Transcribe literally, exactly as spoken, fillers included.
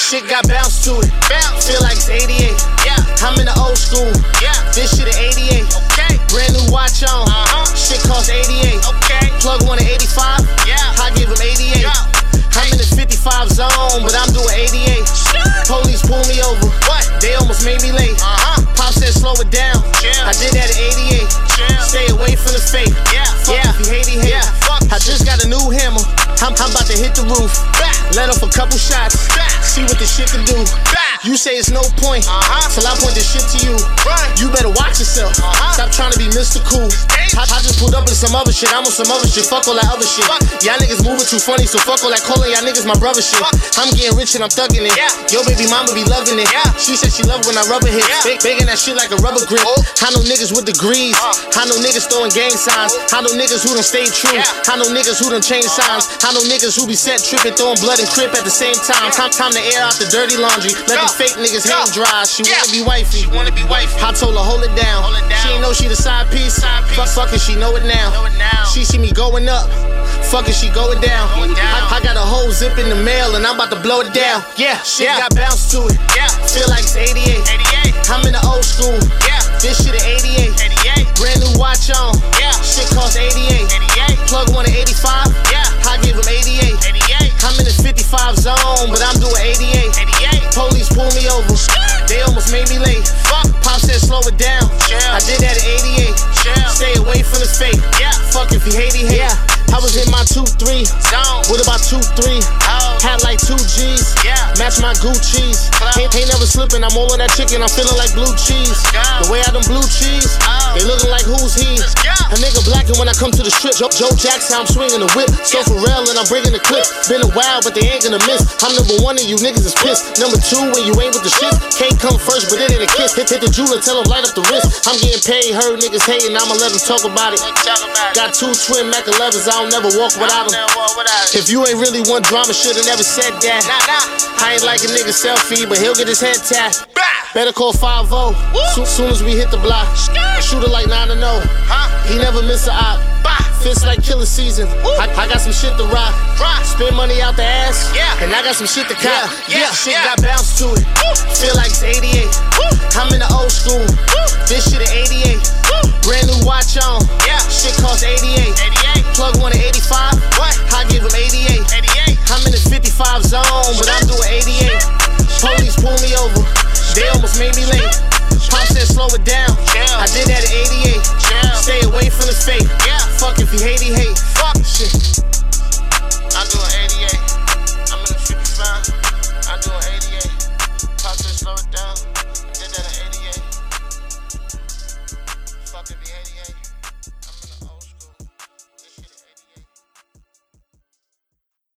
Shit got bounce to it. Bounce. Feel like it's eighty-eight. Yeah. I'm in the old school. Yeah. This shit at eighty-eight. Okay. Brand new watch on. Uh-huh. Shit cost eighty-eight. Okay. Plug one at eighty-five. Yeah. I give him eighty-eight. Yo. I'm in the fifty-five zone, but I'm doing eighty-eight. Police pull me over. What? They almost made me late. Uh-huh. Pop said slow it down. Chill. I did that at eighty-eight. Chill. Stay away from the fake. Yeah. Fuck Yeah. if you hate, he hate. Yeah. Fuck. I just got a new hammer. I'm, I'm about to hit the roof. Back. Let off a couple shots. Back. See what this shit can do. Back. You say it's no point Uh-huh. till I point this shit to you. Right. You better watch yourself. Uh-huh. Stop trying to be Mister Cool. I, I just pulled up with some other shit. I'm on some other shit. Fuck all that other shit. Fuck. Y'all niggas moving too funny, so fuck all that calling y'all niggas my brother shit. Fuck. I'm getting rich and I'm thugging it. Yeah. Yo, baby mama be loving it. Yeah. She said she love when I rubber hit. Yeah. Big, banging that shit like a rubber grip. Oh. I know niggas with degrees. Uh. I know niggas throwing gang signs. I know niggas who done stayed true. Yeah. I know niggas who done changed signs. I know niggas who be set tripping, throwing blood and crip at the same time. Time, time to air out the dirty laundry. Let Go. the fake niggas Go. hang dry. She Yeah. wanna be wifey. She wanna be wifey. I told her hold it down. Hold it down. She ain't know she the side piece. Side piece. Fuck, fuck it, she know it now. Know it now. She see me going up. Fuck it, she going down. Going down. I, I got a whole zip in the mail and I'm about to blow it down. Yeah. Shit Yeah. got bounce to it. Yeah. Feel like it's eighty-eight. eighty-eight. I'm in the old school. Yeah. This shit at eighty-eight. eighty-eight. Brand new watch on. Yeah. Shit cost eighty-eight. eighty-eight. Plug one at eighty-five. Yeah. I give him eighty-eight. eighty-eight. I'm in the fifty-five zone, but I'm doing eighty-eight. eighty-eight. Police pull me over. They almost made me late. Fuck. Pop said slow it down. Chill. I did that at eighty-eight. Chill. Stay away from the fake. Yeah. Fuck if you hate, he hate. Yeah. I was in my two three. Zone. With about two three. Oh. Had like two G's. Yeah. Match my Gucci's. Club. Ain't, ain't never slipping. I'm all on that chicken. I'm feeling like blue cheese. go. The way I done blue cheese. Oh. They looking like who's he? Let's go. A nigga blackin' when I come to the strip. Joe, Joe Jackson, I'm swinging the whip. So Pharrell and I'm bringing the clip. Been a while, but they ain't gonna miss. I'm number one and you niggas is pissed. Number two when you ain't with the shit. Can't come first, but it ain't a kiss. Hit, hit the jeweler, tell him light up the wrist. I'm getting paid, heard niggas hating. I'ma let them talk about it. Talk about it. Got two twin Mac elevens, I don't never walk without them. Never walk without it. If you ain't really want drama, shoulda never said that. Nah, nah. I ain't like a nigga selfie, but he'll get his head tapped. Bah. Better call five oh. Soon, soon as we hit the block. Shooter like nine to oh. Huh? He never miss a op. Bah. Fist like killer season. I, I got some shit to rock. Rock. Spend money out the ass. Yeah. And I got some shit to cop. Yeah, yeah, Shit yeah. got bounce to it. Feel like it's eighty-eight. I'm in the old school. This shit at eighty-eight. Brand new watch on. Yeah. Shit cost eighty-eight. eighty-eight. Plug one at eighty-five. What? I give him eighty-eight. eighty-eight. I'm in the fifty-five zone, but I'm doing eighty-eight. Police pull me over. They almost made me late. Pop said slow it down. Chill. I did that at eighty-eight. Chill. Stay away from the fake. Yeah. Fuck if you hate, he hate. Fuck. Shit.